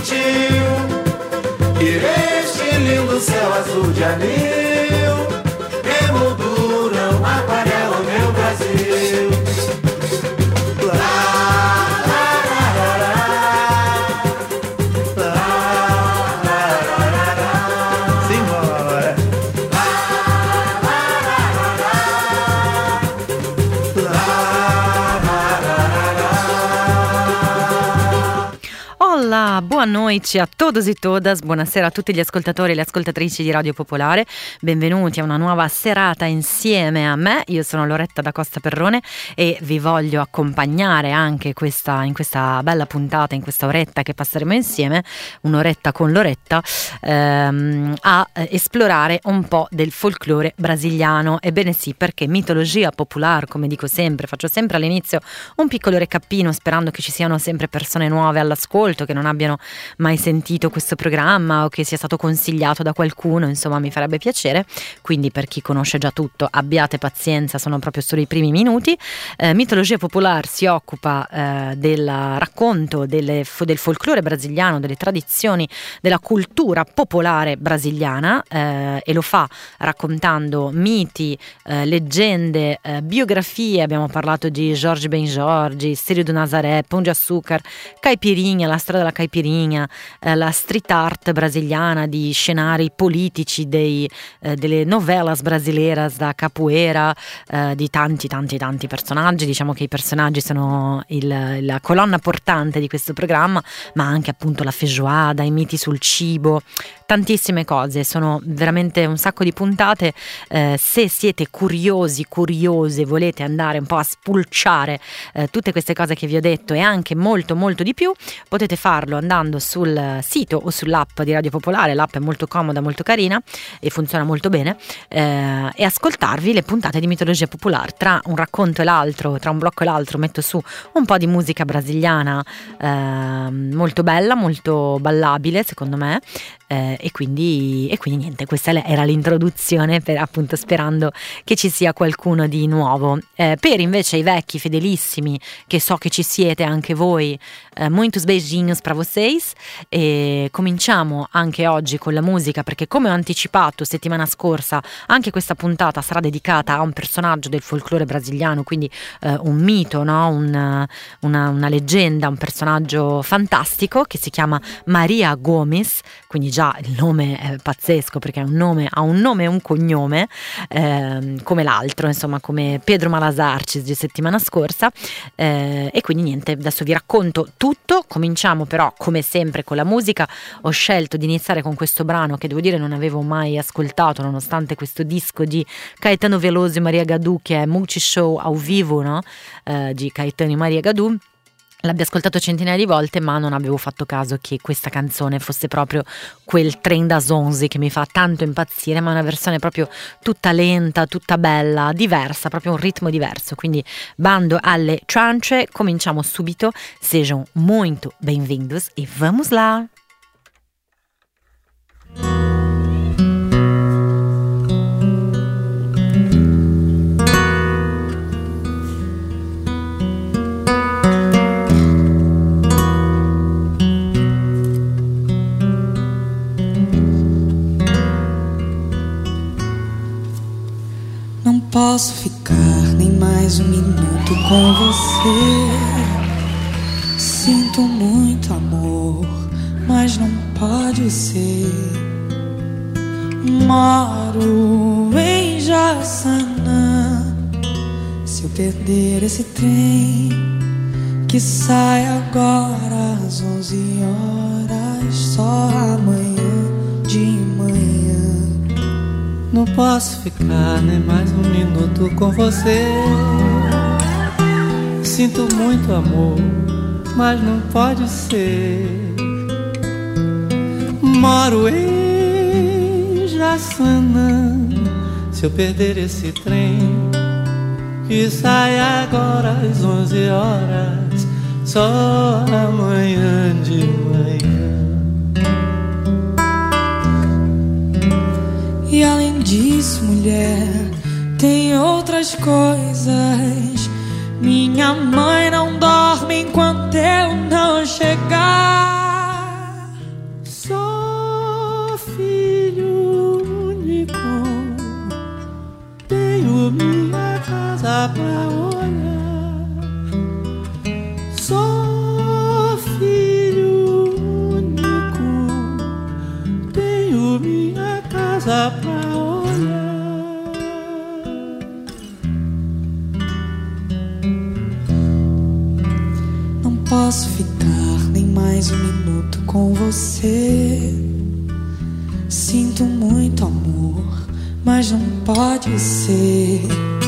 gentil, e este lindo céu azul de anil emolduram, aquarelam meu Brasil. Hola, boa noite a todos e todas, buonasera a tutti gli ascoltatori e le ascoltatrici di Radio Popolare, benvenuti a una nuova serata insieme a me. Io sono Loretta da Costa Perrone e vi voglio accompagnare anche in questa bella puntata, in questa oretta che passeremo insieme, un'oretta con Loretta, a esplorare un po' del folklore brasiliano. Ebbene sì, perché mitologia popolare, come dico sempre, faccio sempre all'inizio un piccolo recappino sperando che ci siano sempre persone nuove all'ascolto, che non abbiano mai sentito questo programma o che sia stato consigliato da qualcuno, insomma mi farebbe piacere. Quindi per chi conosce già tutto abbiate pazienza, sono proprio solo i primi minuti. Mitologia popolare si occupa del racconto del folklore brasiliano, delle tradizioni, della cultura popolare brasiliana, e lo fa raccontando miti, leggende, biografie. Abbiamo parlato di Jorge Benjorge, Círio do Nazaré, Pão de Açúcar, Caipirinha, la storia della caipirinha, la street art brasiliana, di scenari politici, delle novelas brasileiras, da capoeira, di tanti personaggi. Diciamo che i personaggi sono la colonna portante di questo programma, ma anche appunto la feijoada, i miti sul cibo, tantissime cose. Sono veramente un sacco di puntate. Se siete curiose, volete andare un po' a spulciare tutte queste cose che vi ho detto e anche molto di più, potete farlo andando sul sito o sull'app di Radio Popolare. L'app è molto comoda, molto carina e funziona molto bene, e ascoltarvi le puntate di mitologia popolare. Tra un racconto e l'altro, tra un blocco e l'altro, metto su un po' di musica brasiliana molto bella, molto ballabile secondo me, e quindi niente, questa era l'introduzione, per appunto sperando che ci sia qualcuno di nuovo. Per invece i vecchi fedelissimi, che so che ci siete anche voi, muitos beijinhos pra vocês, e cominciamo anche oggi con la musica, perché come ho anticipato settimana scorsa anche questa puntata sarà dedicata a un personaggio del folklore brasiliano, quindi un mito, no? una leggenda, un personaggio fantastico che si chiama Maria Gomes. Quindi già il nome è pazzesco, perché ha un nome e un cognome, come l'altro, insomma, come Pedro Malasarcis di settimana scorsa, e quindi niente, adesso vi racconto tutto. Cominciamo però come sempre con la musica. Ho scelto di iniziare con questo brano che devo dire non avevo mai ascoltato, nonostante questo disco di Caetano Veloso e Maria Gadu, che è Multishow ao vivo, no? Di Caetano e Maria Gadu. L'abbia ascoltato centinaia di volte, ma non avevo fatto caso che questa canzone fosse proprio quel Trem das Onze che mi fa tanto impazzire, ma una versione proprio tutta lenta, tutta bella, diversa, proprio un ritmo diverso. Quindi bando alle ciance, cominciamo subito. Sejam muito bem-vindos e vamos lá! Posso ficar nem mais um minuto com você. Sinto muito amor, mas não pode ser. Moro em Jaçanã. Se eu perder esse trem que sai agora às 11 horas, só amanhã de manhã. Não posso ficar nem mais um minuto com você. Sinto muito amor, mas não pode ser. Moro em Jaçanã. Se eu perder esse trem que sai agora às 11 horas, só amanhã de manhã. E além disso, mulher, tem outras coisas. Minha mãe não dorme enquanto eu não chegar. casa pra olhar. Sou filho único, tenho minha casa pra olhar. Não posso ficar nem mais um minuto com você. Sinto muito amor, mas não pode ser.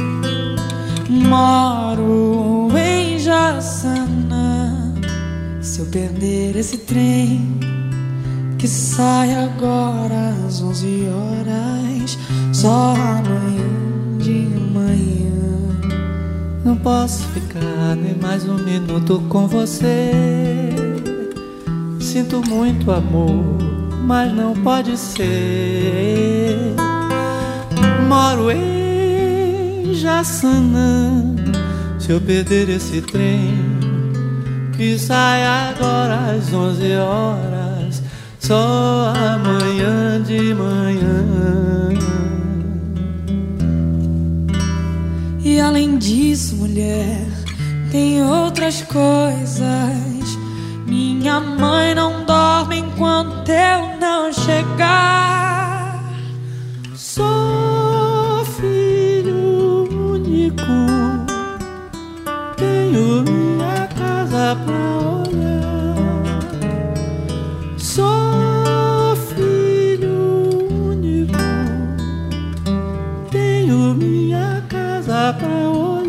Moro em Jaçanã. Se eu perder esse trem que sai agora às 11 horas, só amanhã de manhã. Não posso ficar nem mais um minuto com você. Sinto muito amor, mas não pode ser. Moro em Jaçanã. Se eu perder esse trem que sai agora às 11 horas, só amanhã de manhã. E além disso, mulher, tem outras coisas. Minha mãe não dorme enquanto eu não chegar. Sou filho único, tenho minha casa pra olhar. Sou filho único, tenho minha casa pra olhar.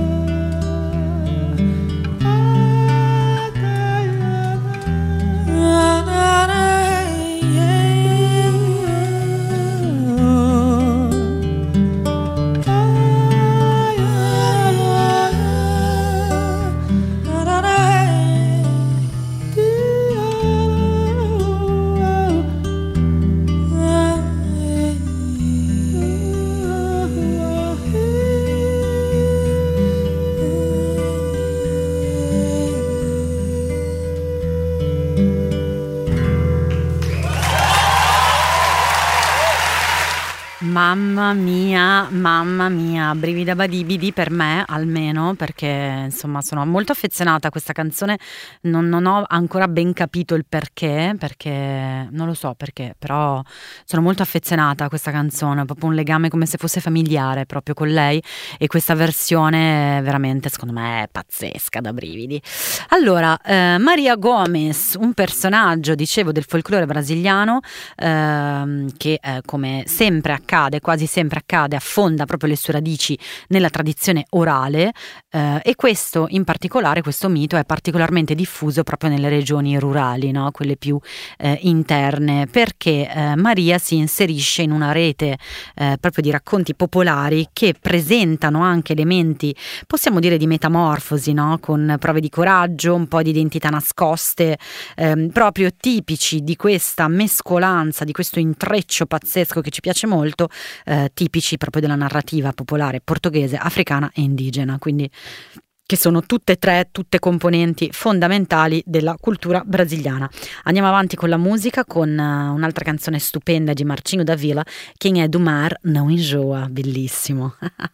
Mamma mia, brivida badibidi per me almeno, perché insomma sono molto affezionata a questa canzone. Non ho ancora ben capito il perché non lo so perché, però sono molto affezionata a questa canzone, ho proprio un legame come se fosse familiare proprio con lei, e questa versione veramente secondo me è pazzesca, da brividi. Allora, Maria Gomes, un personaggio, dicevo, del folklore brasiliano, che come sempre accade, quasi sempre accade, affonda proprio le sue radici nella tradizione orale, e questo in particolare, questo mito è particolarmente diffuso proprio nelle regioni rurali, no? Quelle più interne, perché Maria si inserisce in una rete proprio di racconti popolari che presentano anche elementi, possiamo dire, di metamorfosi, no? Con prove di coraggio, un po' di identità nascoste, proprio tipici di questa mescolanza, di questo intreccio pazzesco che ci piace molto, tipici proprio della narrativa popolare portoghese, africana e indigena, quindi che sono tutte componenti fondamentali della cultura brasiliana. Andiamo avanti con la musica, con un'altra canzone stupenda di Martinho da Vila, Quem é do mar não enjoa, bellissimo.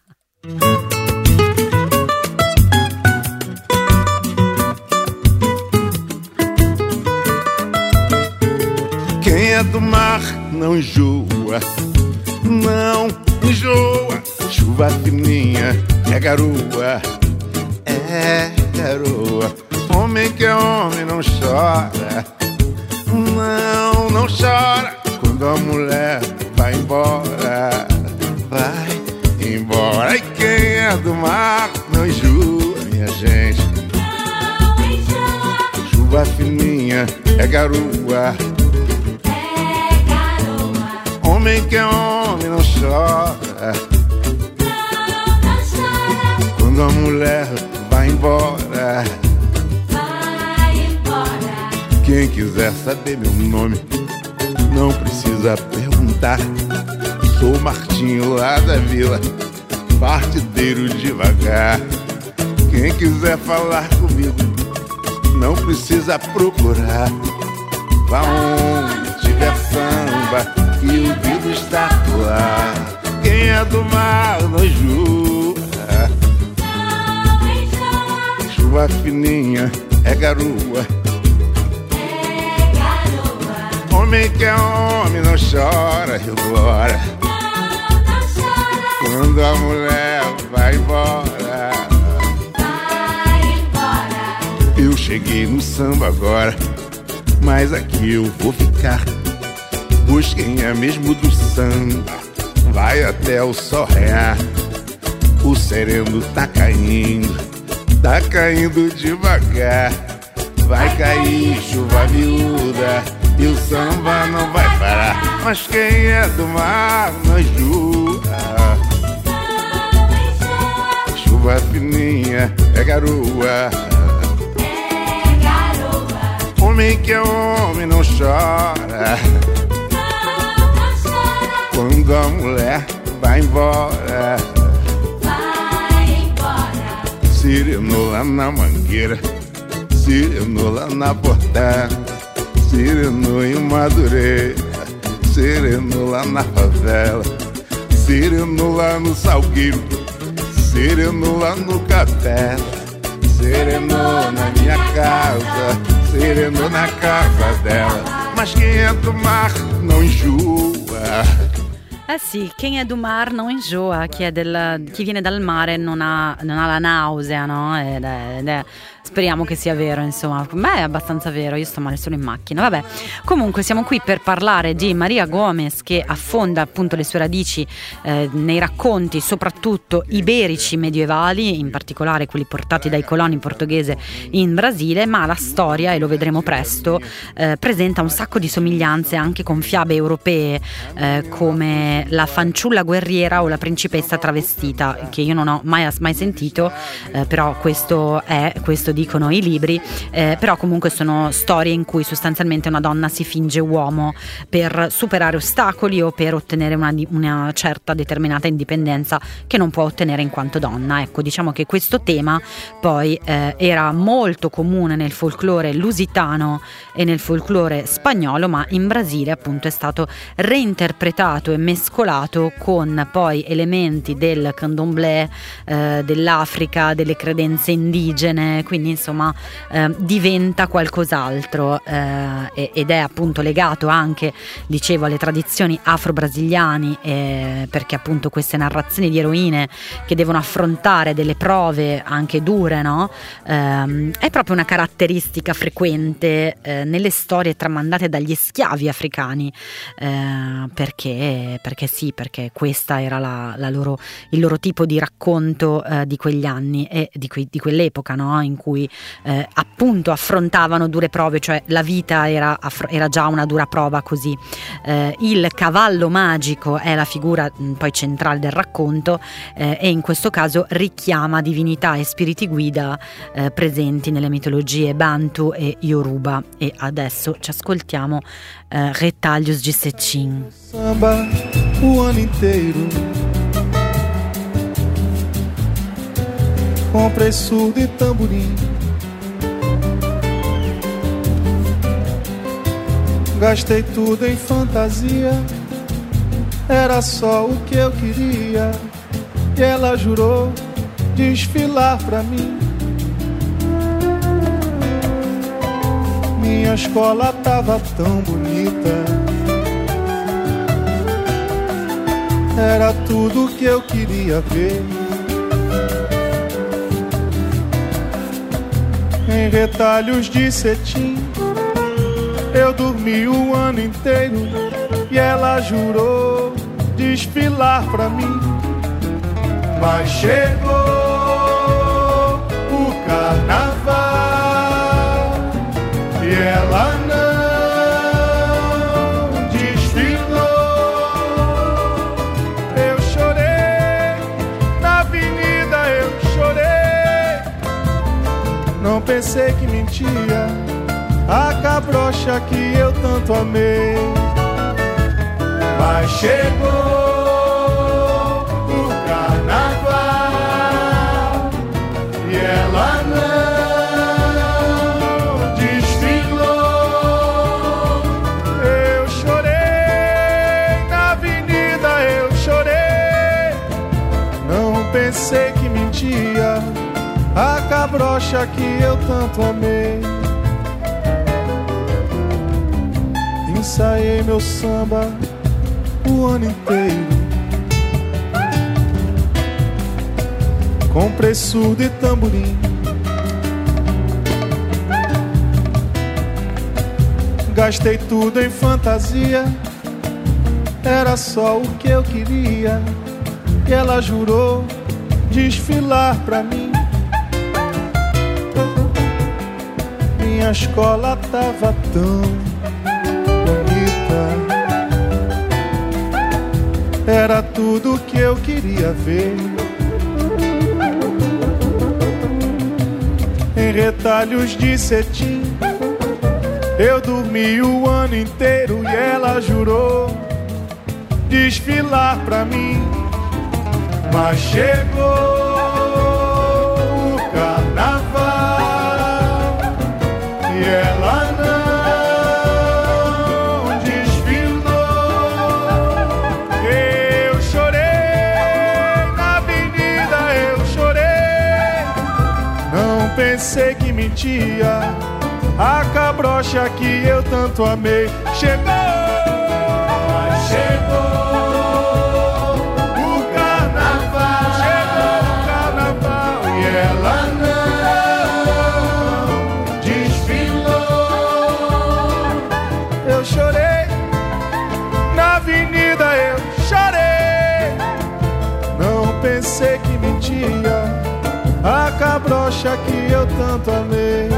Quem é do mar não enjoa, não enjoa. Chuva fininha é garoa, é garoa. Homem que é homem não chora, não chora. Quando a mulher vai embora, vai embora. E quem é do mar não enjoa, minha gente. Não enjoa. Chuva fininha é garoa, homem que é homem não chora, não chora. Quando a mulher vai embora, vai embora. Quem quiser saber meu nome não precisa perguntar. Sou Martinho lá da vila, partideiro devagar. Quem quiser falar comigo não precisa procurar. Vá onde tiver samba e o dedo está lá. Quem é do mar não enjoa, Chuva fininha é garoa. Homem que é homem não chora, Rio Glória. Não chora, Quando a mulher vai embora. vai embora. Eu cheguei no samba agora, mas aqui eu vou ficar. Pois quem é mesmo do samba vai até o sol raiar. O sereno tá caindo devagar. Vai cair chuva miúda e o samba não vai parar. Mas quem é do mar não enjoa. Não enjoa, Chuva fininha é garoa. é garoa. Homem que é homem não chora. Não chora, Quando a mulher vai embora. vai embora. Sireno lá na mangueira, sireno lá na porta, sireno em Madureira, sireno lá na favela, sireno lá no Salgueiro, sireno lá no Capela, sireno na minha casa, sireno na casa dela. Mas quem é do mar não enjoa. Eh sì, quem è do mar non enjoa, chi viene dal mare non ha la nausea, no? Speriamo che sia vero, insomma. Per me è abbastanza vero, io sto male solo in macchina. Vabbè, comunque siamo qui per parlare di Maria Gomes, che affonda appunto le sue radici nei racconti soprattutto iberici medievali, in particolare quelli portati dai coloni portoghesi in Brasile, ma la storia, e lo vedremo presto, presenta un sacco di somiglianze anche con fiabe europee, come la fanciulla guerriera o la principessa travestita, che io non ho mai sentito, però questo dicono i libri, però comunque sono storie in cui sostanzialmente una donna si finge uomo per superare ostacoli o per ottenere una certa determinata indipendenza che non può ottenere in quanto donna. Ecco, diciamo che questo tema poi era molto comune nel folklore lusitano e nel folklore spagnolo, ma in Brasile appunto è stato reinterpretato e mescolato con poi elementi del candomblé, dell'Africa, delle credenze indigene, quindi insomma diventa qualcos'altro, ed è appunto legato anche, dicevo, alle tradizioni afro-brasiliane, perché appunto queste narrazioni di eroine che devono affrontare delle prove anche dure, no? È proprio una caratteristica frequente nelle storie tramandate dagli schiavi africani, perché perché questa era il loro tipo di racconto di quegli anni e di quell'epoca, no? In cui appunto affrontavano dure prove, cioè la vita era già una dura prova così. Il cavallo magico è la figura poi centrale del racconto, e in questo caso richiama divinità e spiriti guida presenti nelle mitologie Bantu e Yoruba. E adesso ci ascoltiamo Retalhos de Cetim. Samba o ano inteiro, comprei surdo e tamborim, gastei tudo em fantasia, era só o que eu queria, e ela jurou desfilar pra mim. Minha escola tava tão bonita, era tudo que eu queria ver. Em retalhos de cetim, eu dormi o ano inteiro, e ela jurou desfilar pra mim. Mas chegou o carnaval e ela não desfilou. Eu chorei na avenida, eu chorei. Não pensei que mentia a cabrocha que eu tanto amei. Mas chegou o carnaval e ela não desfilou. Eu chorei na avenida, eu chorei. Não pensei que mentia a cabrocha que eu tanto amei. Ensaiei meu samba o ano inteiro. Comprei surdo e tamborim. Gastei tudo em fantasia. Era só o que eu queria. E ela jurou desfilar pra mim. Minha escola tava tão bonita. Era tudo que eu queria ver. Em retalhos de cetim eu dormi o ano inteiro. E ela jurou desfilar pra mim. Mas chegou o carnaval e ela não desfilou. Eu chorei na avenida, eu chorei. Não pensei que mentia a cabrocha que eu tanto amei. Chegou, mas chegou o carnaval, chegou o carnaval e ela não desfilou. Eu chorei na avenida, eu chorei. Não pensei que mentia a cabrocha que eu tanto amei.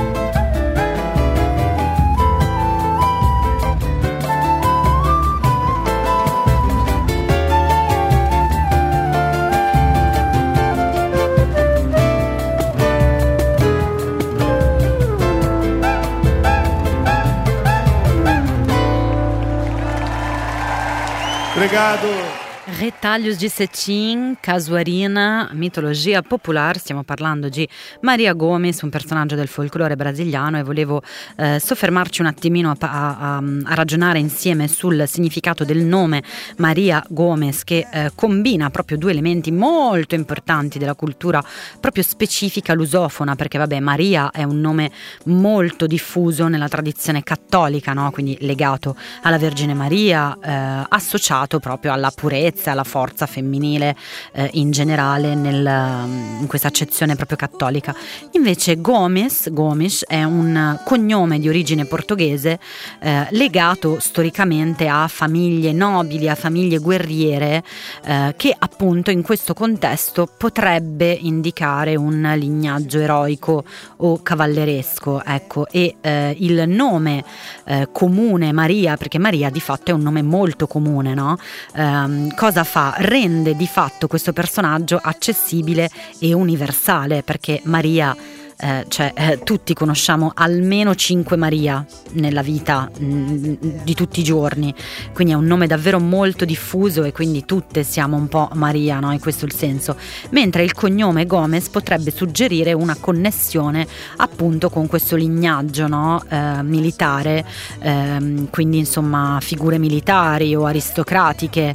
Obrigado. Retalhos di cetim, casuarina, mitologia popolare. Stiamo parlando di Maria Gomes, un personaggio del folklore brasiliano, e volevo soffermarci un attimino a ragionare insieme sul significato del nome Maria Gomes, che combina proprio due elementi molto importanti della cultura proprio specifica lusofona, perché vabbè, Maria è un nome molto diffuso nella tradizione cattolica, no? Quindi legato alla Vergine Maria, associato proprio alla purezza, alla forza femminile in generale in questa accezione proprio cattolica. Invece Gomes è un cognome di origine portoghese legato storicamente a famiglie nobili, a famiglie guerriere, che appunto in questo contesto potrebbe indicare un lignaggio eroico o cavalleresco, ecco. E il nome comune Maria, perché Maria di fatto è un nome molto comune, no? Cosa fa? Rende di fatto questo personaggio accessibile e universale, perché Maria tutti conosciamo almeno 5 Maria nella vita di tutti i giorni, quindi è un nome davvero molto diffuso e quindi tutte siamo un po' Maria, no? E questo è il senso. Mentre il cognome Gomes potrebbe suggerire una connessione appunto con questo lignaggio, no? Militare, quindi insomma figure militari o aristocratiche,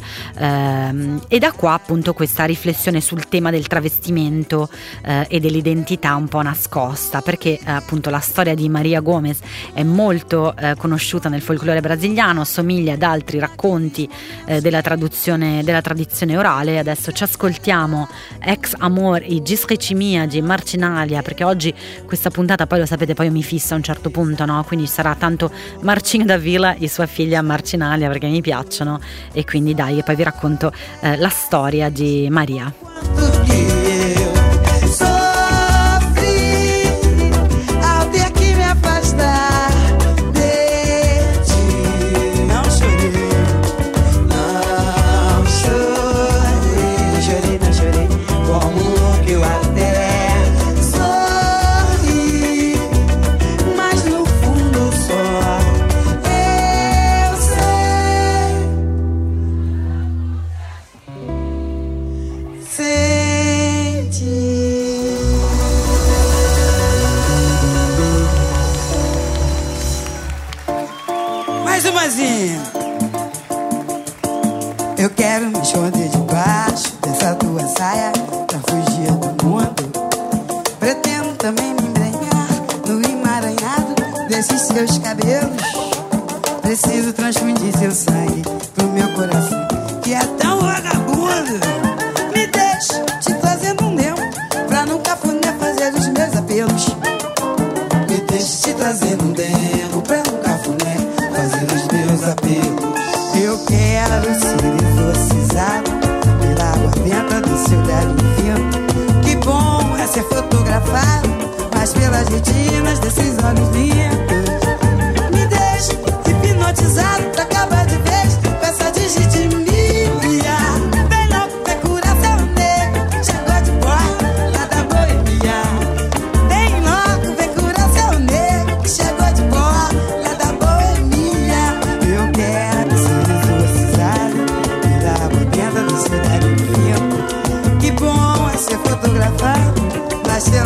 e da qua appunto questa riflessione sul tema del travestimento e dell'identità un po' nascosta, perché appunto la storia di Maria Gomes è molto conosciuta nel folklore brasiliano, assomiglia ad altri racconti della tradizione orale. Adesso ci ascoltiamo Ex Amor e Discreti Mia di Marcinalia, perché oggi questa puntata, poi lo sapete, poi mi fissa a un certo punto, no? Quindi sarà tanto Marcinho da Villa e sua figlia Marcinalia, perché mi piacciono, e quindi dai, e poi vi racconto la storia di Maria. Eu quero me esconder debaixo dessa tua saia pra fugir do mundo,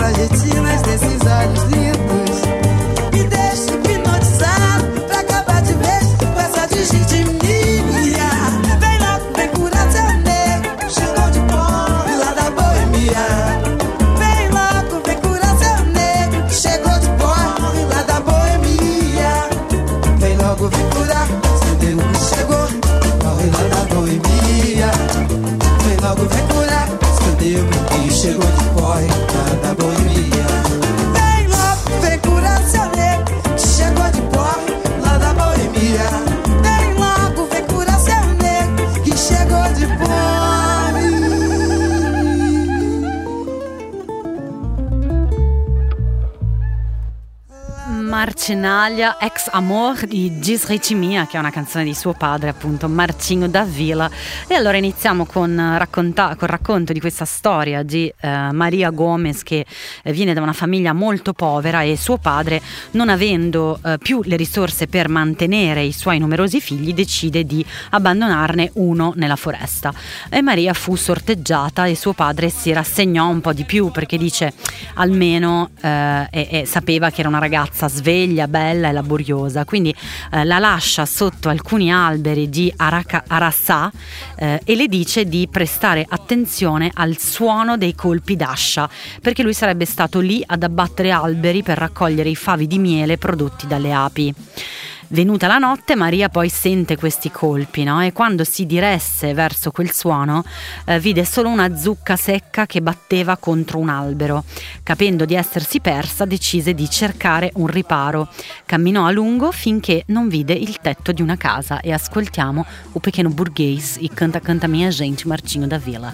retinas desses olhos lindos. Me deixa hipnotizado pra acabar de vez com essa desritmia. Vem logo, vem curar seu nego, chegou de pobre lá da boemia. Vem logo, vem curar seu nego, chegou de pobre lá da boemia. Vem logo, vem curar seu nego que chegou pobre lá da boemia. Vem logo, vem curar seu nego que chegou de pobre lá da boemia. Vem logo, vem curar seu nego que chegou de pobre lá da boemia. Vem logo, vem curar seu nego que chegou de pobre. Marcinaglia, ex amor di Disritmia, che è una canzone di suo padre, appunto, Marcinho da Vila. E allora iniziamo con racconto di questa storia di Maria Gomez, che viene da una famiglia molto povera e suo padre, non avendo più le risorse per mantenere i suoi numerosi figli, decide di abbandonarne uno nella foresta. E Maria fu sorteggiata e suo padre si rassegnò un po' di più, perché dice almeno sapeva che era una ragazza sveglia, bella e laboriosa, quindi la lascia sotto alcuni alberi di Arassà e le dice di prestare attenzione al suono dei colpi d'ascia, perché lui sarebbe stato lì ad abbattere alberi per raccogliere i favi di miele prodotti dalle api. Venuta la notte, Maria poi sente questi colpi, no? E quando si diresse verso quel suono vide solo una zucca secca che batteva contro un albero. Capendo di essersi persa, decise di cercare un riparo. Camminò a lungo finché non vide il tetto di una casa. E ascoltiamo o pequeno burguês e Canta Canta Minha Gente, Marcinho da Vila.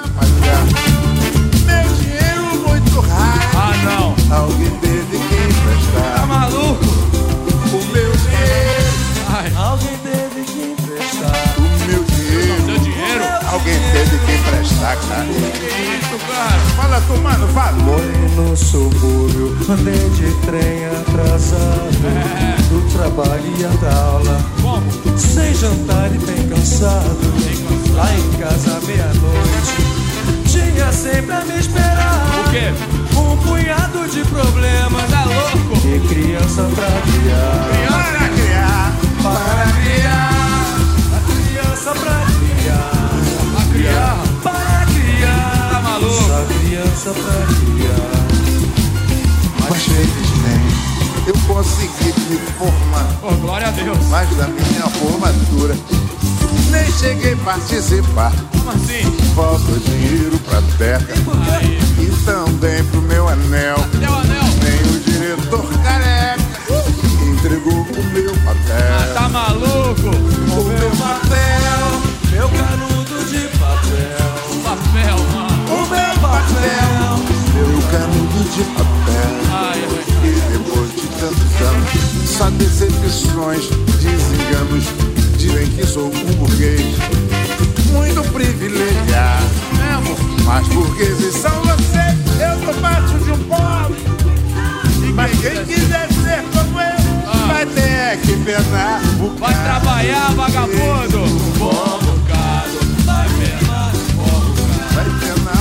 Meu dinheiro muito raro. Ah, não. Alguém teve que emprestar. Tá maluco? O meu dinheiro. Ai, Alguém teve que emprestar. O meu dinheiro. seu dinheiro? Alguém teve que emprestar, cara. Que isso, cara? Fala tu, mano, fala. Morei no subúrbio, andei de trem atrasado do trabalho e da aula. Como? Sem jantar e bem cansado. Lá em casa meia-noite tinha sempre a me esperar. O quê? Um punhado de problemas Tá louco? e criança pra criar. Para criar. Para criar, a criança pra criar. A criar? Para criar, Tá maluco? essa criança pra criar. Mas felizmente eu consegui me formar. Pô, glória a Deus. Mas da minha formatura nem cheguei a participar. Como assim? Falta dinheiro pra terra Aí. e também pro meu anel. Cadê o anel? Nem o diretor careca entregou o meu Ah, papel. tá maluco? O meu papel, Meu canudo de papel, Papel, mano. o meu papel, meu canudo de papel. Ai, ai. E depois de tantos anos, só decepções, desenganos, dizem que sou um burguês muito privilegiado. Mesmo? Mas burgueses são vocês, eu tô parte de um pobre. Mas quem quiser ser como eu, vai ter que penar o Vai trabalhar, vagabundo. Bom bocado. Vai penar. vai penar,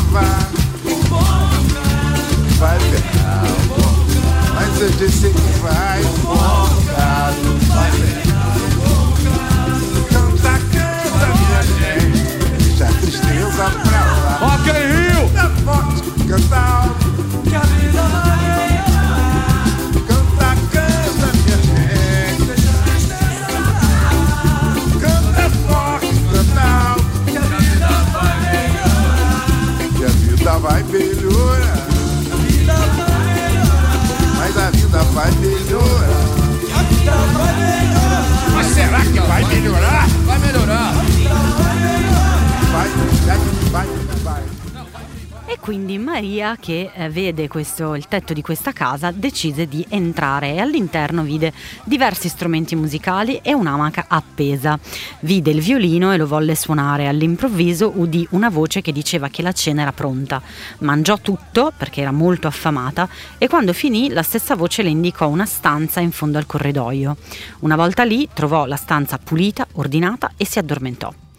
vai penar. Mas eu disse que vai, vai penar. Canta, canta, minha gente, deixa a tristeza pra lá. Rock in Rio. Canta forte, canta alto. que a vida vai Canta, canta, minha gente, deixa a tristeza pra lá. Canta forte, canta alto. que a vida vai melhorar. Que a vida vai melhorar. A vida vai melhorar. Mas a vida vai melhorar. A vida vai melhorar. Mas será que vai melhorar? Vai melhorar. Vai, vai. E quindi Maria, che vede il tetto di questa casa, decide di entrare e all'interno vide diversi strumenti musicali e un'amaca appesa. Vide il violino e lo volle suonare. All'improvviso udì una voce che diceva che la cena era pronta. Mangiò tutto perché era molto affamata e quando finì la stessa voce le indicò una stanza in fondo al corridoio. Una volta lì trovò la stanza pulita, ordinata e si addormentò.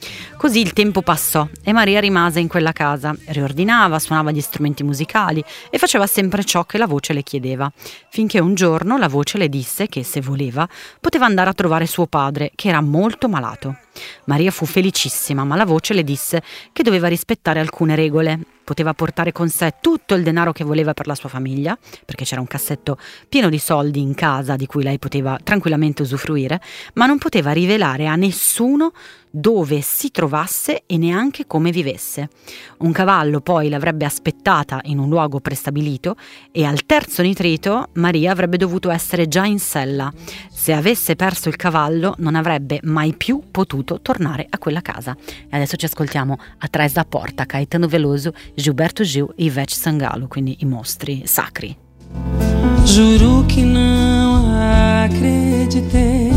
Così il tempo passò e Maria rimase in quella casa, riordinava, suonava gli strumenti musicali e faceva sempre ciò che la voce le chiedeva, finché un giorno la voce le disse che, se voleva, poteva andare a trovare suo padre, che era molto malato. Maria fu felicissima, ma la voce le disse che doveva rispettare alcune regole. Poteva portare con sé tutto il denaro che voleva per la sua famiglia, perché c'era un cassetto pieno di soldi in casa di cui lei poteva tranquillamente usufruire, ma non poteva rivelare a nessuno dove si trovasse e neanche come vivesse. Un cavallo poi l'avrebbe aspettata in un luogo prestabilito e al terzo nitrito Maria avrebbe dovuto essere già in sella. Se avesse perso il cavallo non avrebbe mai più potuto tornare a quella casa. E adesso ci ascoltiamo Atrás da Porta, Caetano Veloso, Gilberto Gil e Ivete Sangalo, quindi i mostri sacri. Juro que não acreditei.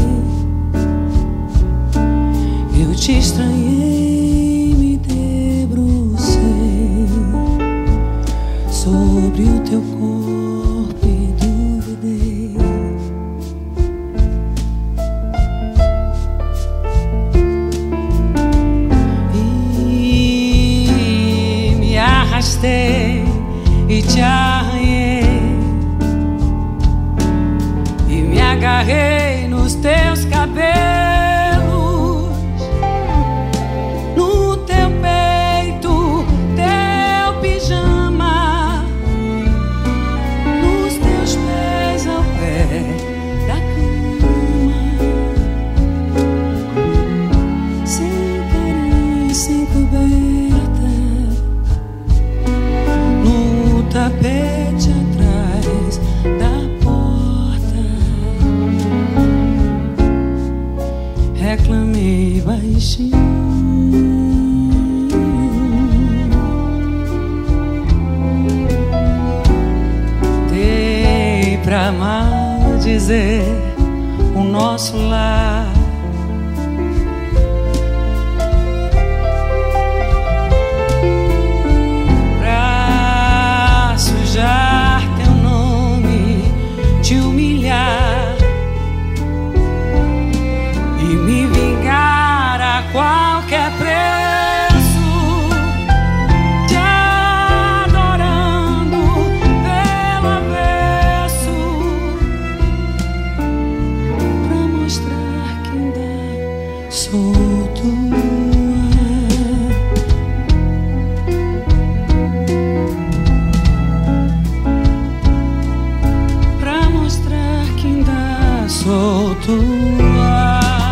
Eu te estranhei, me debrucei sobre o teu corpo e duvidei. E me arrastei e te arranhei e me agarrei nos teus cabelos. Tapete atrás da porta, reclamei baixinho. Dei pra maldizer o nosso lar. Teu nome, te humilhar e me vingar a qualquer preço, te adorando pelo avesso, pra mostrar que ainda sou tua. Sou tua.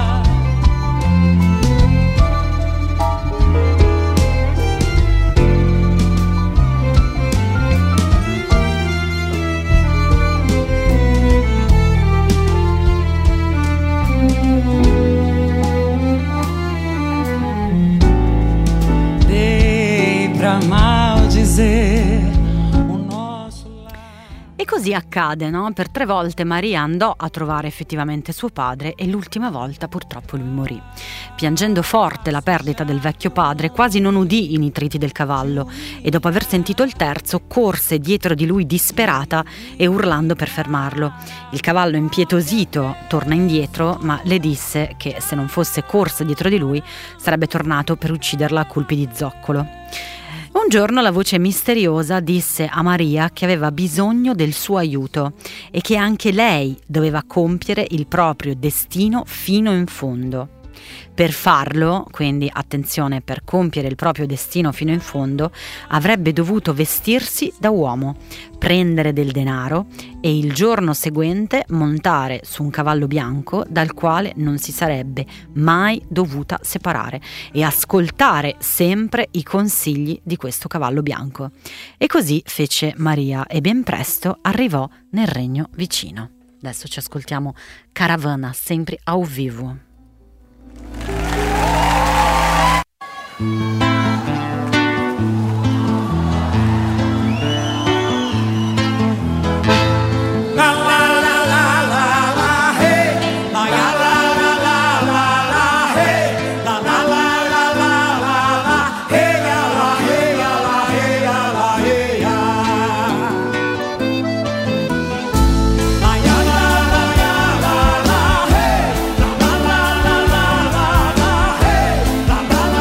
Dei pra maldizer. E così accade, no? Per 3 volte Maria andò a trovare effettivamente suo padre e l'ultima volta purtroppo lui morì. Piangendo forte la perdita del vecchio padre, quasi non udì i nitriti del cavallo e dopo aver sentito il terzo corse dietro di lui disperata e urlando per fermarlo. Il cavallo impietosito torna indietro, ma le disse che se non fosse corsa dietro di lui sarebbe tornato per ucciderla a colpi di zoccolo. Un giorno la voce misteriosa disse a Maria che aveva bisogno del suo aiuto e che anche lei doveva compiere il proprio destino fino in fondo. Per farlo, quindi attenzione, per compiere il proprio destino fino in fondo, avrebbe dovuto vestirsi da uomo, prendere del denaro e il giorno seguente montare su un cavallo bianco dal quale non si sarebbe mai dovuta separare e ascoltare sempre i consigli di questo cavallo bianco. E così fece Maria e ben presto arrivò nel regno vicino. Adesso ci ascoltiamo Caravana, sempre ao vivo. La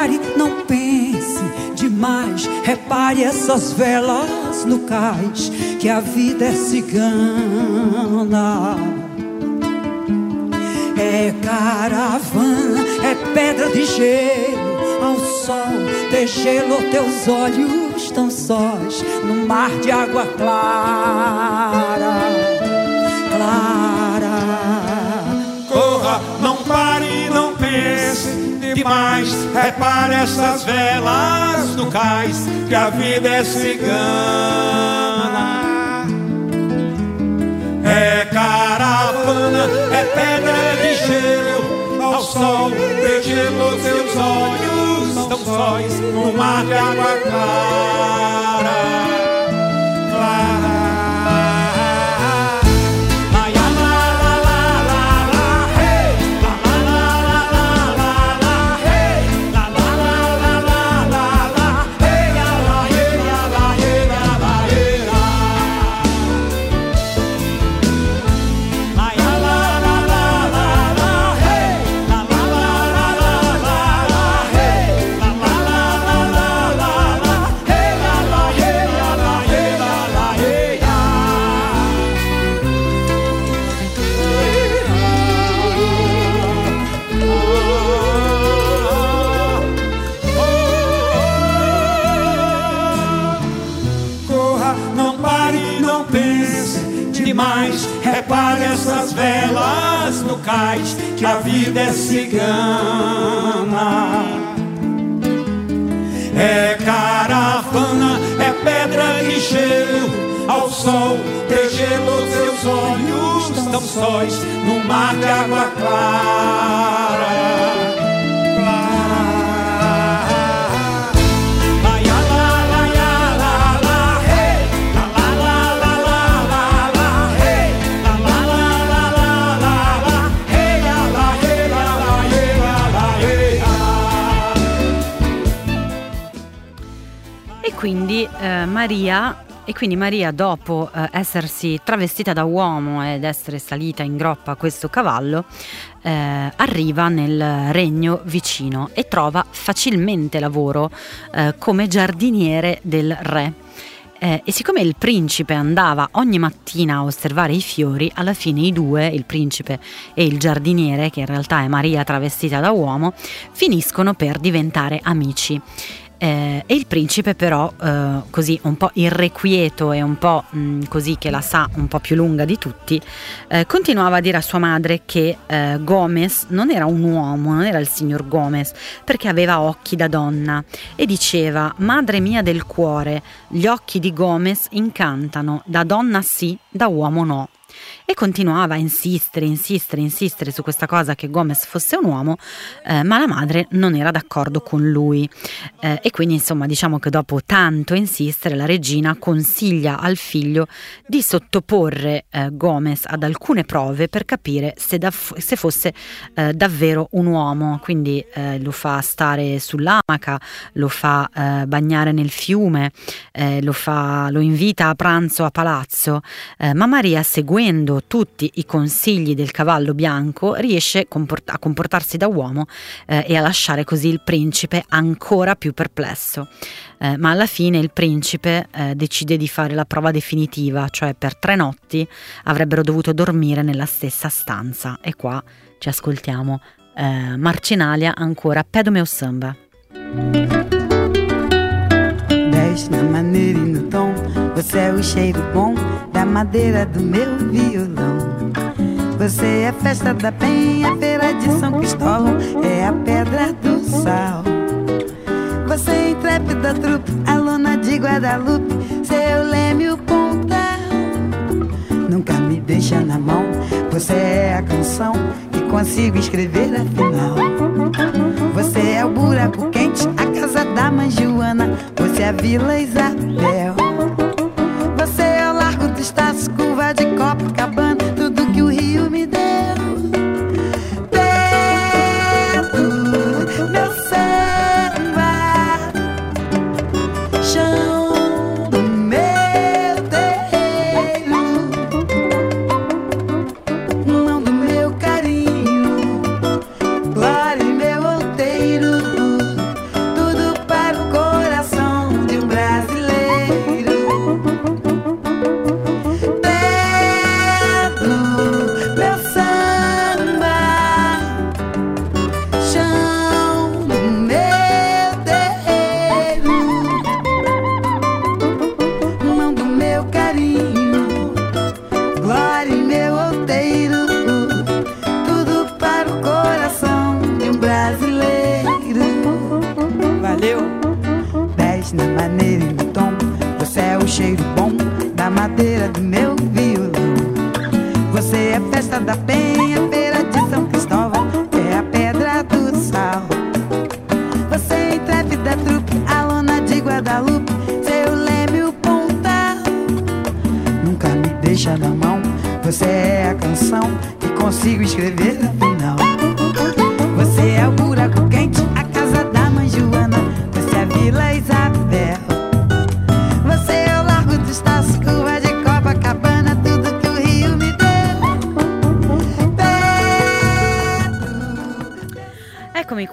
pare, não pense demais. Repare essas velas no cais, que a vida é cigana. É caravana, é pedra de gelo ao sol, de gelo teus olhos tão sós, no mar de água clara, clara. Corra, não pare, não pense demais. Repare essas velas no cais, que a vida é cigana. É caravana, é pedra de gelo ao sol, de gelo teus olhos tão sóis, no mar de água clara, clara. Repare essas velas no cais, que a vida é cigana. É caravana, é pedra de gelo ao sol, de gelo teus olhos tão sóis, no mar de água clara. Quindi Maria, dopo essersi travestita da uomo ed essere salita in groppa a questo cavallo, arriva nel regno vicino e trova facilmente lavoro come giardiniere del re. E siccome il principe andava ogni mattina a osservare i fiori, alla fine i due, il principe e il giardiniere, che in realtà è Maria travestita da uomo, finiscono per diventare amici. E il principe però, così un po' irrequieto e un po' così che la sa un po' più lunga di tutti, continuava a dire a sua madre che Gomez non era un uomo, non era il signor Gomez, perché aveva occhi da donna, e diceva: madre mia del cuore, gli occhi di Gomez incantano, da donna sì, da uomo no. E continuava a insistere su questa cosa, che Gomez fosse un uomo, ma la madre non era d'accordo con lui, e quindi insomma diciamo che dopo tanto insistere la regina consiglia al figlio di sottoporre Gomez ad alcune prove per capire se fosse davvero un uomo. Quindi lo fa stare sull'amaca, lo fa bagnare nel fiume, lo invita a pranzo a palazzo, ma Maria, seguendo tutti i consigli del cavallo bianco, riesce a comportarsi da uomo e a lasciare così il principe ancora più perplesso. Ma alla fine il principe decide di fare la prova definitiva, cioè per 3 notti avrebbero dovuto dormire nella stessa stanza. E qua ci ascoltiamo Marcinalia ancora Pé do meu samba. Mexe na maneira e no tom, você é o cheiro bom da madeira do meu violão. Você é a festa da penha, feira de São Cristóvão, é a pedra do sal. Você é intrépida trupe, aluna de Guadalupe, seu leme o pontal. Nunca me deixa na mão, você é a canção que consigo escrever afinal. Você é o buraco quente, a casa da mãe Joana, você é a Vila Isabel. Você é o Largo do Estácio, curva de Copacabana, tudo que o Rio me deu. Pedro, meu samba, chão do meu terreiro, mão do meu carinho, glória em meu outeiro.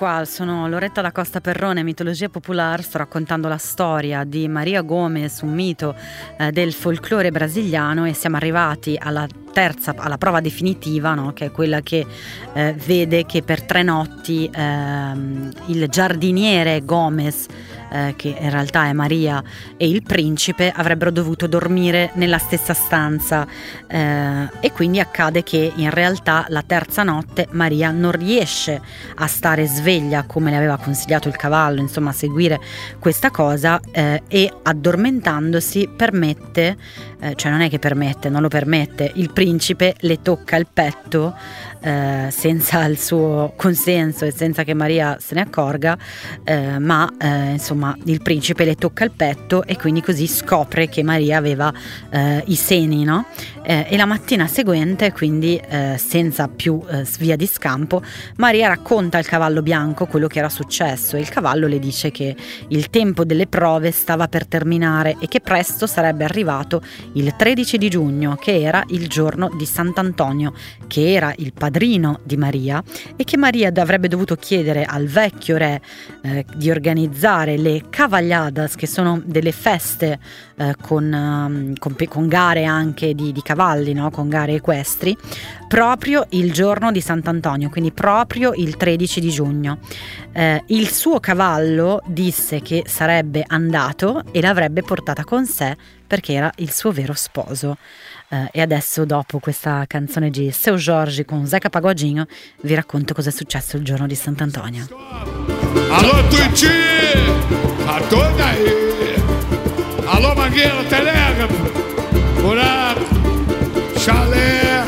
qua, sono Loretta da Costa Perrone, Mitologia Popolare. Sto raccontando la storia di Maria Gomez, un mito del folklore brasiliano, e siamo arrivati alla prova definitiva, no? Che è quella che vede che per 3 notti il giardiniere Gomez, che in realtà è Maria, e il principe avrebbero dovuto dormire nella stessa stanza, e quindi accade che in realtà la terza notte Maria non riesce a stare sveglia come le aveva consigliato il cavallo, insomma a seguire questa cosa, e addormentandosi permette, cioè non è che permette, non lo permette, il principe le tocca il petto senza il suo consenso e senza che Maria se ne accorga, ma insomma il principe le tocca il petto e quindi così scopre che Maria aveva i seni, no? E la mattina seguente, quindi senza più via di scampo, Maria racconta al cavallo bianco quello che era successo, e il cavallo le dice che il tempo delle prove stava per terminare e che presto sarebbe arrivato il 13 di giugno, che era il giorno di Sant'Antonio, che era il padrino di Maria, e che Maria avrebbe dovuto chiedere al vecchio re di organizzare le cavagliadas, che sono delle feste con gare anche di cavalli, no? Con gare equestri, proprio il giorno di Sant'Antonio, quindi proprio il 13 di giugno. Il suo cavallo disse che sarebbe andato e l'avrebbe portata con sé perché era il suo vero sposo. E adesso, dopo questa canzone di Seu Jorge con Zeca Pagodinho, vi racconto cosa è successo il giorno di Sant'Antonio. Alô, Tuti! A toda aí! Alô, Mangueira, Telégrafo! Buraco! Chalé!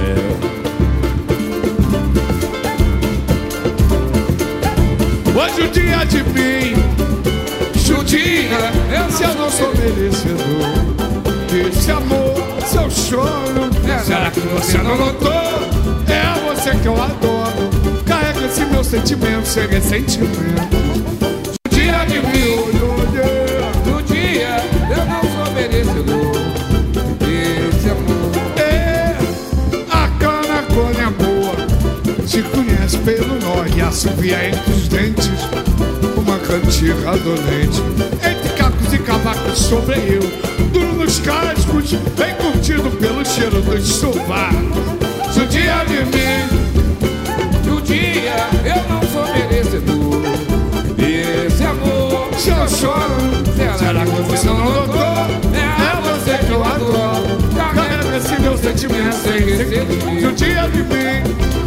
Hoje o dia de mim, judia, se eu não sou merecedor desse amor, seu choro, será que você não notou? É você que eu adoro, carrega esse meu sentimento sem ressentimento. Judia de mim, judia, eu não sou merecedor desse amor. É, a cana quando é boa, se conhece pelo nó e assovia entre os dentes uma cantiga dolente. Entre cacos e cavacos sobre eu, duro nos cascos, bem curtido pelo cheiro dos sovacos. Judia de mim, judia, eu não sou merecedor desse amor. Se eu choro, será que você não notou? É você que eu adoro, carrega esse meu sentimento sem ressentimento. Judia de mim,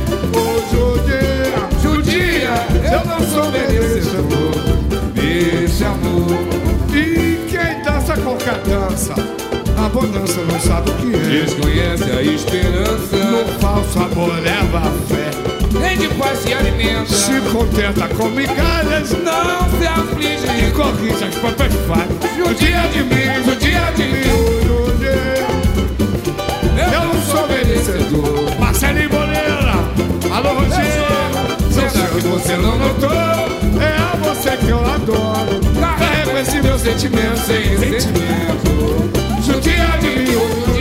oh judia, eu não sou merecedor desse amor. E quem dança qualquer dança, a bonança não sabe o que é. Desconhece a esperança, no falso amor leva a fé. Nem de paz se alimenta, se contenta com migalhas, não se aflige e corrige as próprias falhas. Judia de mim, judia de mim, eu não sou merecedor. Marcelinho Moreira, alô Rogério, será que você não notou? É a você que eu adoro, carrego esse meu sentimento sem ressentimento. Judia di mio,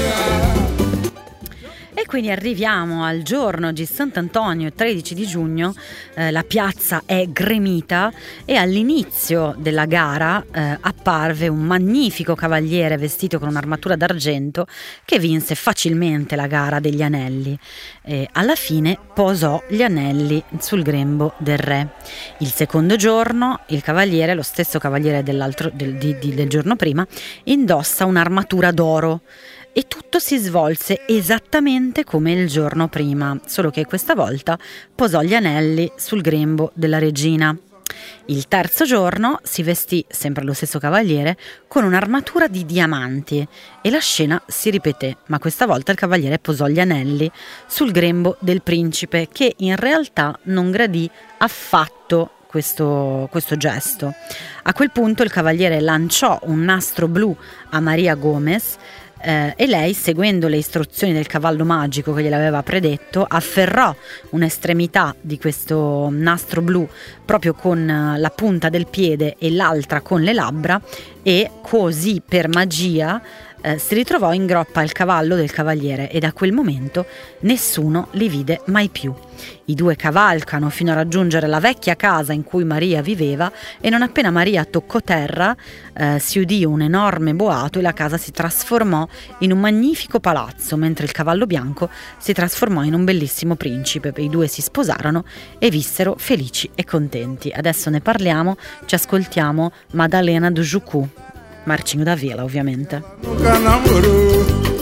E quindi arriviamo al giorno di Sant'Antonio, 13 di giugno, la piazza è gremita e all'inizio della gara apparve un magnifico cavaliere vestito con un'armatura d'argento che vinse facilmente la gara degli anelli. Alla fine posò gli anelli sul grembo del re. Il secondo giorno il cavaliere, lo stesso cavaliere del giorno prima, indossa un'armatura d'oro. E tutto si svolse esattamente come il giorno prima, solo che questa volta posò gli anelli sul grembo della regina. Il terzo giorno si vestì, sempre lo stesso cavaliere, con un'armatura di diamanti e la scena si ripeté, ma questa volta il cavaliere posò gli anelli sul grembo del principe, che in realtà non gradì affatto questo gesto. A quel punto il cavaliere lanciò un nastro blu a Maria Gomez, e lei, seguendo le istruzioni del cavallo magico che gliel'aveva predetto, afferrò un'estremità di questo nastro blu proprio con la punta del piede e l'altra con le labbra, e così per magia si ritrovò in groppa al cavallo del cavaliere e da quel momento nessuno li vide mai più. I due cavalcano fino a raggiungere la vecchia casa in cui Maria viveva e non appena Maria toccò terra si udì un enorme boato e la casa si trasformò in un magnifico palazzo, mentre il cavallo bianco si trasformò in un bellissimo principe. I due si sposarono e vissero felici e contenti. Adesso ne parliamo, ci ascoltiamo Madalena do Jucu, Martinho da Vila ovviamente. Nunca namorou.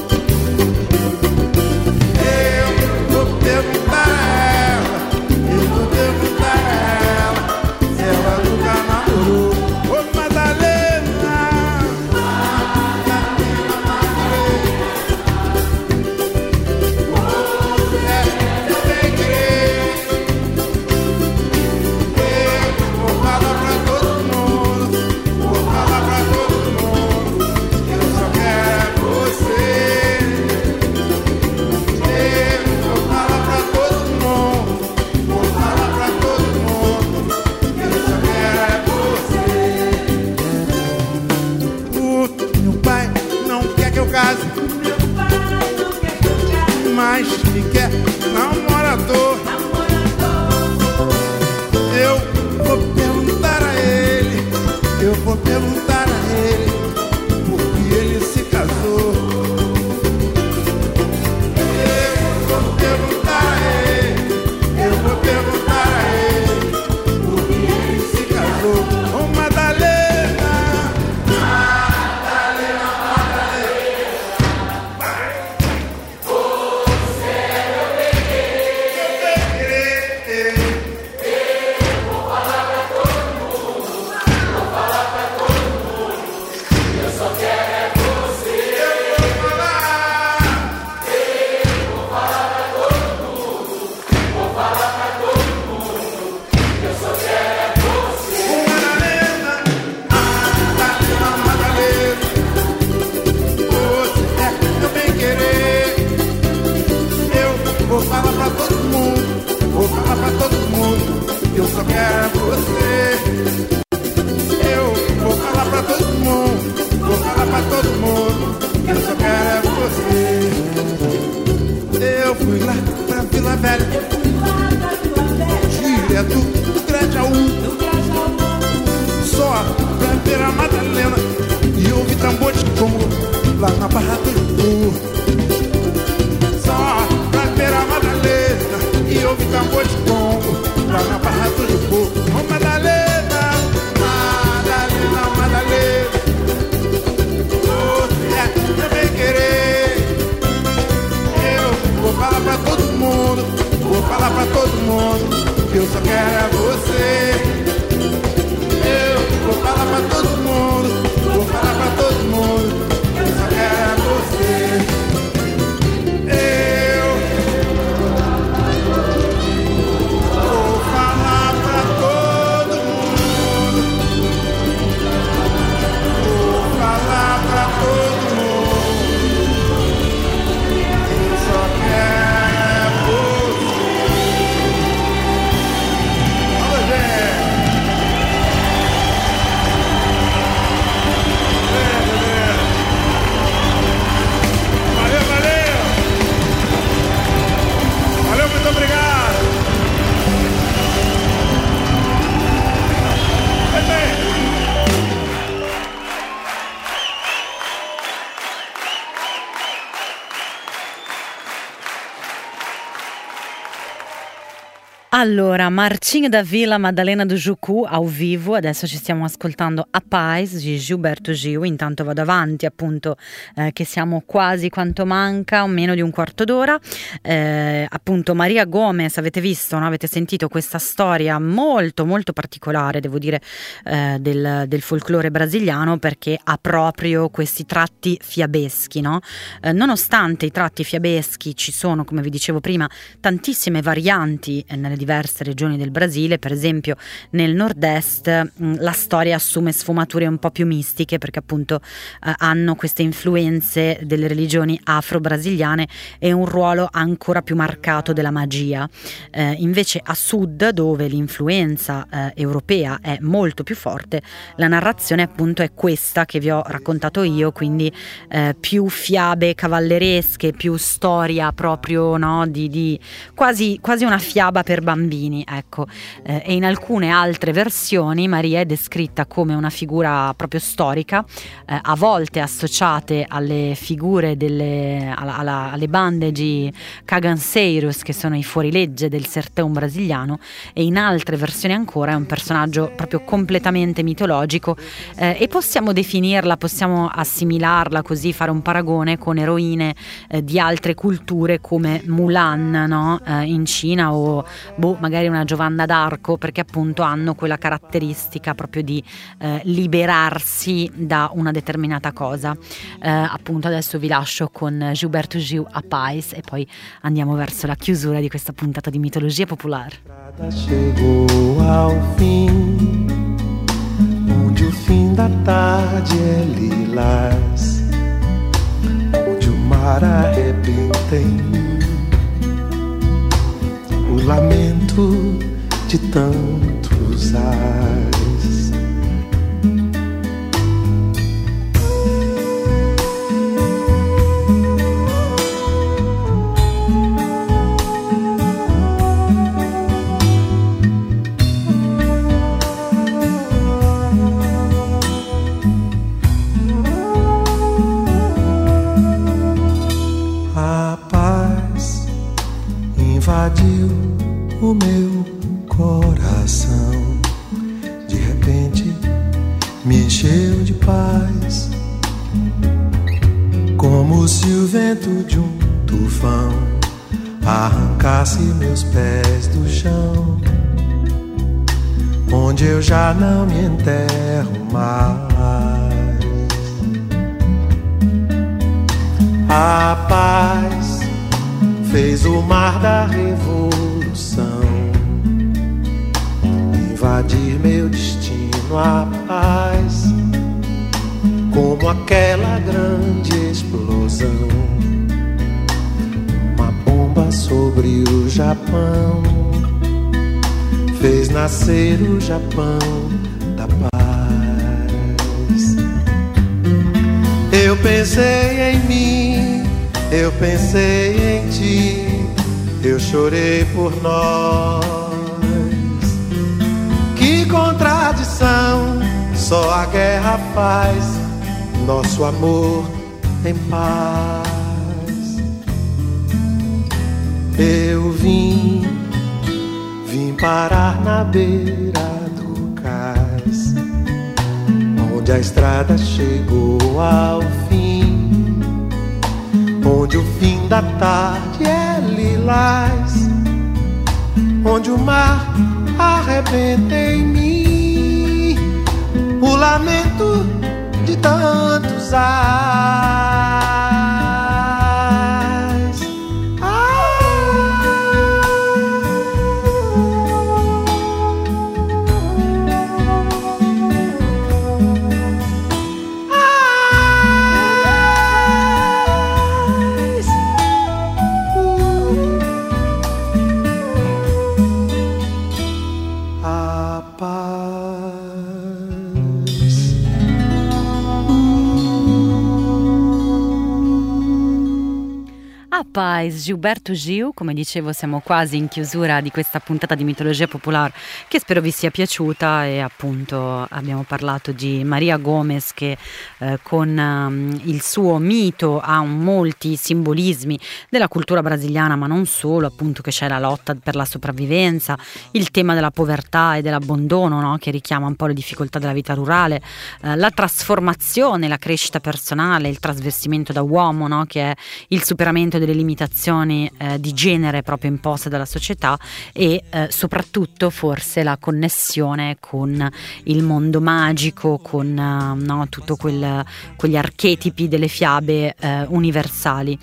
Eu vou perguntar a ela, eu vou perguntar a ela se ela nunca namorou. Ô Madalena, eu bem querer. Eu vou falar pra todo mundo, vou falar pra todo mundo, eu só quero você. Eu vou falar pra todo mundo, vou falar pra todo mundo, eu só quero você. O meu pai não quer que eu case, mas me quer namorador. Eu vou perguntar a ele, eu vou perguntar a ele por que ele se casou. Eu vou perguntar a ele, eu vou perguntar a ele por que ele se casou. Ô Madalena, vou falar pra todo mundo, vou falar pra todo mundo que eu só quero você. Eu vou falar pra todo mundo, vou falar pra todo mundo que eu só quero você. Eu fui lá pra Vila Velha, direto do Grajaú, só pra ver a Madalena e ouvir tambor de Congo lá na Barra do Ipu. Só pra ver a Madalena e ouvir tambor de Congo lá na Barra do Ipu. Ô Madalena, Madalena, Madalena, você é bem querer. Eu vou falar pra todo mundo, vou falar pra todo mundo que eu só quero você. Eu vou falar pra todo mundo, vou falar pra todo mundo que eu só quero você. Eu vou falar pra todo mundo, vou falar pra todo mundo, eu só quero você. Alô, gente! Valeu, valeu! Valeu, muito obrigado! Vai bem! Allora, Martinho da Vila, Madalena do Jucu ao vivo, adesso ci stiamo ascoltando A Paz di Gilberto Gil, intanto vado avanti appunto che siamo quasi quanto manca, meno di un quarto d'ora, appunto Maria Gomez, avete visto, no? Avete sentito questa storia molto molto particolare, devo dire, del folklore brasiliano, perché ha proprio questi tratti fiabeschi, no? Nonostante i tratti fiabeschi ci sono, come vi dicevo prima, tantissime varianti nelle diverse diverse regioni del Brasile. Per esempio nel nord-est la storia assume sfumature un po' più mistiche, perché appunto hanno queste influenze delle religioni afro-brasiliane e un ruolo ancora più marcato della magia. Invece a sud, dove l'influenza europea è molto più forte, la narrazione appunto è questa che vi ho raccontato io, quindi più fiabe cavalleresche, più storia proprio, no, di quasi una fiaba per bambini, ecco. E in alcune altre versioni Maria è descritta come una figura proprio storica, a volte associate alle figure alle bande di caganceiros, che sono i fuorilegge del sertão brasiliano, e in altre versioni ancora è un personaggio proprio completamente mitologico, e possiamo definirla, possiamo assimilarla così, fare un paragone con eroine di altre culture come Mulan, no? In Cina, o magari una Giovanna d'Arco, perché appunto hanno quella caratteristica proprio di liberarsi da una determinata cosa. Appunto adesso vi lascio con Gilberto Gil, A Paz, e poi andiamo verso la chiusura di questa puntata di Mitologia Popolare. Chegou ao fim, onde o fim da tarde é lilás, onde o mar arrebenta em mim, o lamento de tantos ais. Invadiu o meu coração, de repente me encheu de paz, como se o vento de um tufão arrancasse meus pés do chão, onde eu já não me enterro mais. A paz fez o mar da revolução invadir meu destino. A paz, como aquela grande explosão, uma bomba sobre o Japão, fez nascer o Japão da paz. Eu pensei em mim, eu pensei em ti, eu chorei por nós. Que contradição, só a guerra faz nosso amor em paz. Eu vim parar na beira do cais, onde a estrada chegou ao fim, onde o fim da tarde é lilás, onde o mar arrebenta em mim, o lamento de tantos ais. Paz, Gilberto Gil. Come dicevo, siamo quasi in chiusura di questa puntata di Mitologia Popolare, che spero vi sia piaciuta, e appunto abbiamo parlato di Maria Gomes, che con il suo mito ha molti simbolismi della cultura brasiliana, ma non solo, appunto, che c'è la lotta per la sopravvivenza, il tema della povertà e dell'abbandono, no? Che richiama un po' le difficoltà della vita rurale, la trasformazione, la crescita personale, il trasvestimento da uomo, no? Che è il superamento delle limitazioni di genere proprio imposte dalla società, e soprattutto forse la connessione con il mondo magico, con no, tutto quegli archetipi delle fiabe universali.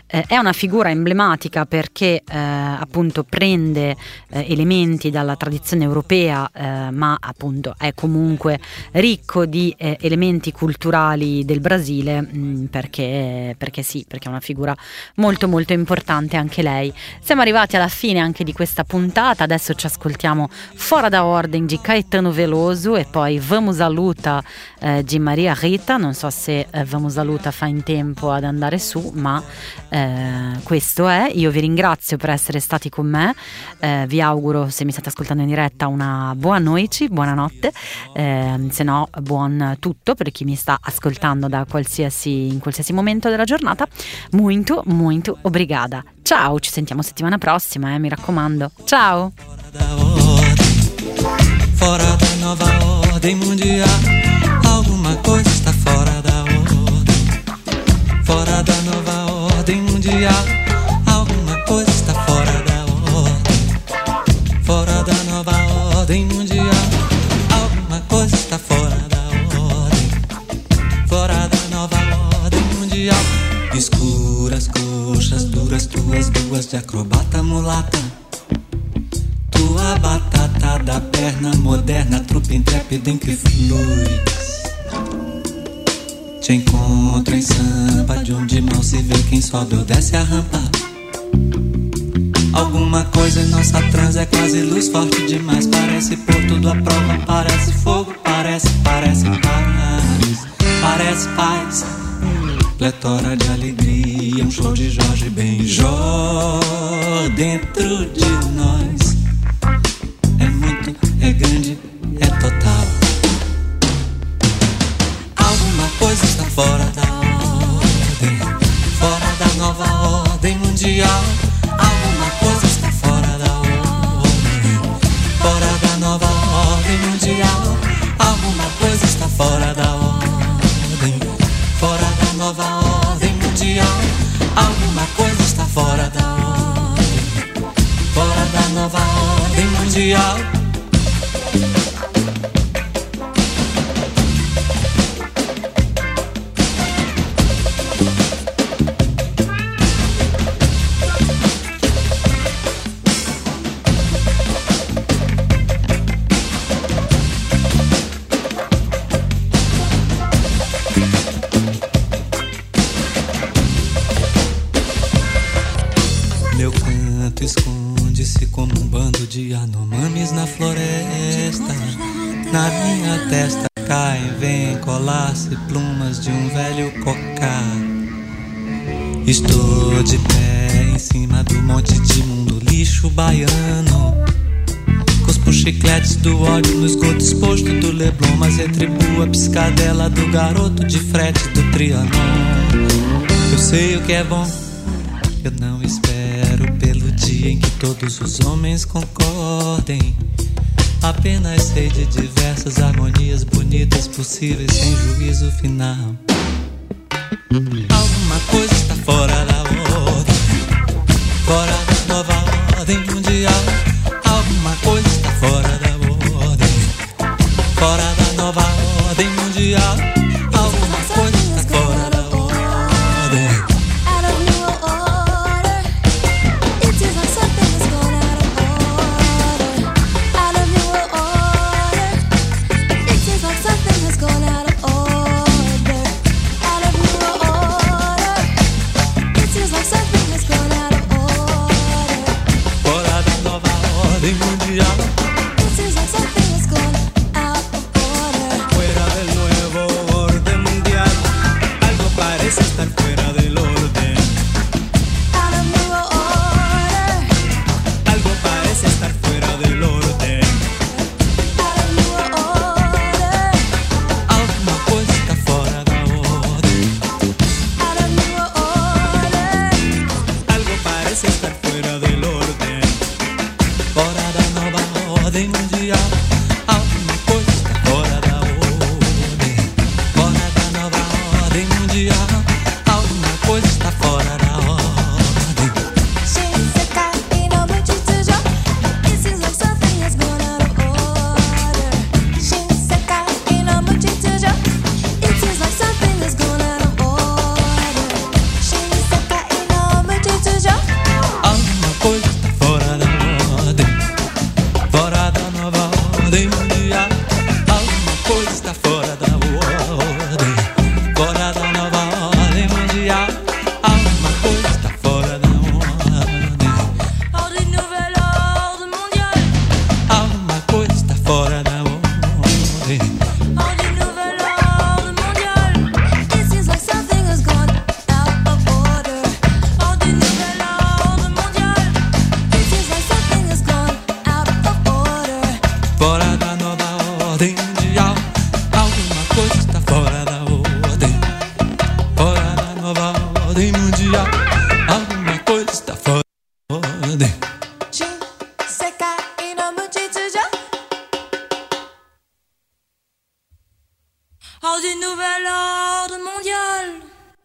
È una figura emblematica perché appunto prende elementi dalla tradizione europea, ma appunto è comunque ricco di elementi culturali del Brasile, perché è una figura molto molto importante anche lei. Siamo arrivati alla fine anche di questa puntata, adesso ci ascoltiamo Fora da Ordem di Caetano Veloso e poi Vamos a Luta di Maria Rita. Non so se Vamos a Luta fa in tempo ad andare su, ma questo è. Io vi ringrazio per essere stati con me, vi auguro, se mi state ascoltando in diretta, una buona noite, buonanotte, se no buon tutto per chi mi sta ascoltando in qualsiasi momento della giornata. Muito, muito obrigada. Ciao, ci sentiamo settimana prossima, mi raccomando. Ciao. Fora da nova ordem mundial, alguma coisa está fora da ordem. Fora da nova ordem mundial, alguma coisa está fora da ordem. Fora da nova ordem mundial, alguma coisa está fora da ordem. Fora da nova ordem mundial, escuras coxas duras, tuas duas de acrobata mulata. Tua batata da perna moderna, trupe intrépida em que flui. Te encontro em Sampa, de onde mal se vê quem sobe ou desce a rampa. Alguma coisa em nossa trans é quase luz forte demais. Parece pôr tudo à prova, parece fogo, parece paz. Parece paz, pletora de alegria, um show de Jorge Benjor dentro de nós. É grande, é total. Alguma coisa está fora da ordem, fora da nova ordem mundial. Alguma coisa está fora da ordem, fora da nova ordem mundial. Alguma coisa está fora da ordem, fora da nova ordem mundial. Alguma coisa está fora da ordem, fora da nova ordem mundial. Meu canto esconde-se como um bando de anomames na floresta. Na minha testa caem, vêm colar-se plumas de um velho cocá. Estou de pé em cima do monte de mundo lixo baiano. Cuspo chicletes do óleo no esgoto exposto do Leblon, mas retribuo a piscadela do garoto de frete do Trianon. Eu sei o que é bom, eu não espero pelo dia em que todos os homens concordem. Apenas sei de diversas harmonias bonitas possíveis sem juízo final. Alguma coisa está fora da ordem, fora da nova ordem mundial. Alguma coisa está fora da ordem, fora da nova ordem mundial. Alguma coisa está fora da ordem. Out of new order, it is like something has gone out of order. Out of new order, it is like something has gone out of order. Out of new order. nouvel ordre mondial.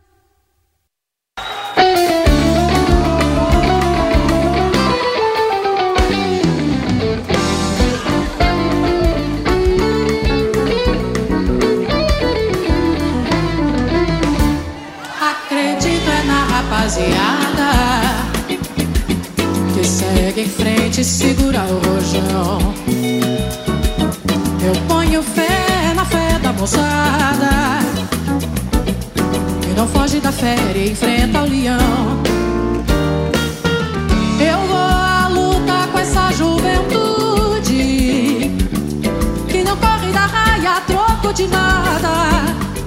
Acredito é na rapaziada que segue em frente e segura o rojão. Eu ponho fé na fé da moçada que não foge da fé e enfrenta o leão. Eu vou à luta com essa juventude que não corre da raia a troco de nada.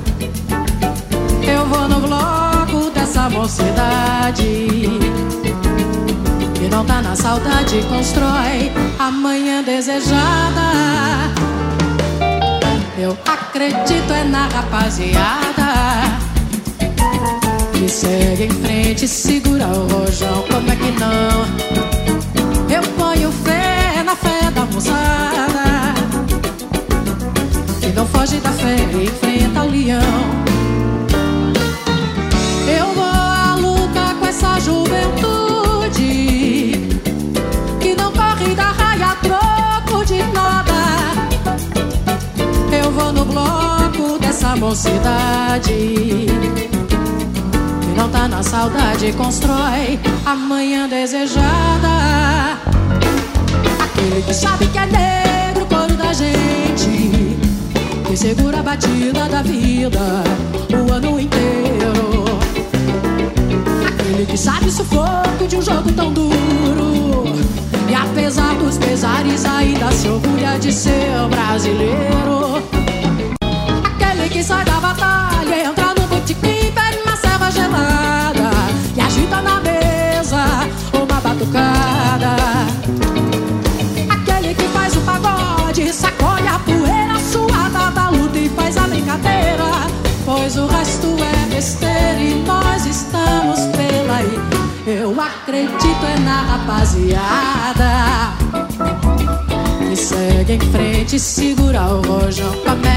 Eu vou no bloco dessa mocidade que não tá na saudade, constrói a manhã desejada. Eu acredito é na rapaziada que segue em frente e segura o rojão. Como é que não? Eu ponho fé na fé da moçada que não foge da fé e enfrenta o leão. Eu vou à luta com essa juventude que não corre da raia a troco de nada. Eu vou no bloco dessa mocidade que não tá na saudade, constrói a manhã desejada. Aquele que sabe que é negro, coro da gente, que segura a batida da vida o ano inteiro. Aquele que sabe o sufoco de um jogo tão duro e apesar dos pesares ainda se orgulha de ser brasileiro. Aquele que sai da batalha, entra no botequim, pede uma serva gelada e agita na mesa uma batucada. Aquele que faz o pagode, sacode a poeira suada da luta e faz a brincadeira, pois o resto é besteira e nós estamos pela aí. Eu acredito é na rapaziada que segue em frente e segura o rojão.